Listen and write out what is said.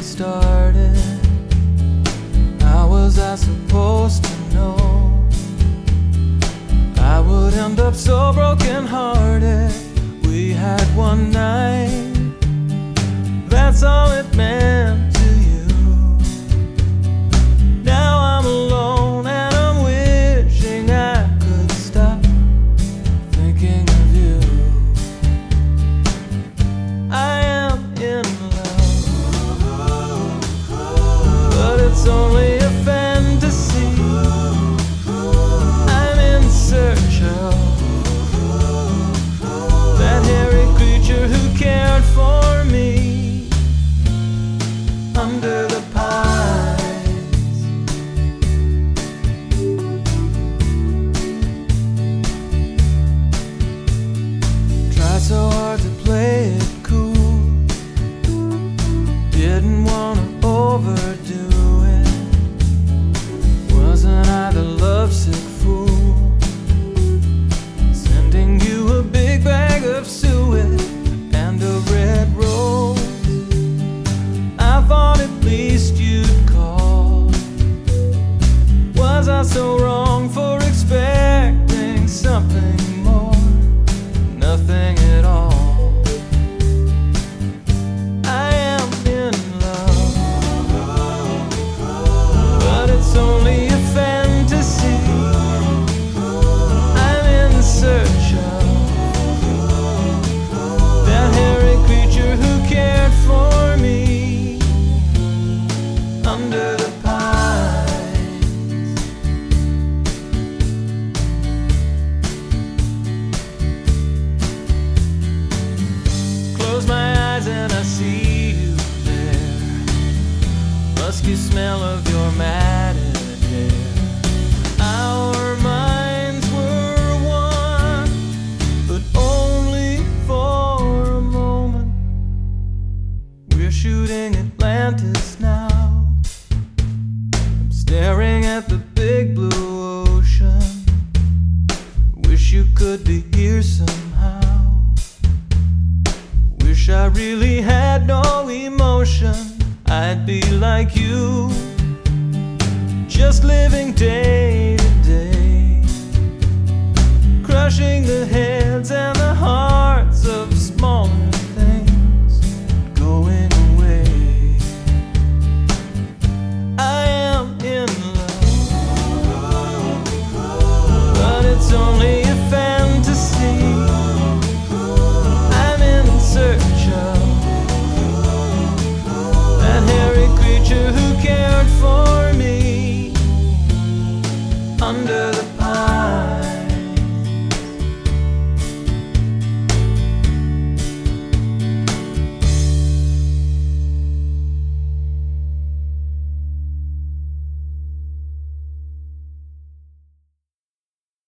getting started. How was I supposed to know I would end up so broken hearted? We had one night, that's all it meant to you. Now I'm alone and I'm wishing I could stop thinking of you. I am in love, but it's only a fantasy. I'm in search of that hairy creature who cared for me under the pines. Tried so hard to play it cool, didn't wanna overdo it. Wasn't I the lovesick fool, sending you a big bag of suet and a red rose? I thought at least you'd call. Was I so wrong for expecting something more? Nothing at all. I am in love, but it's only a fantasy. I'm in search of that hairy creature who cared for me under the pines. Close my eyes and I see you there, musky smell of your matted hair. Our minds were one, but only for a moment. We're shooting Atlantis now. I'm staring at the big blue ocean. Wish you could be here somehow. Wish I really had no emotion. I'd be like you, just living day to day, crushing the head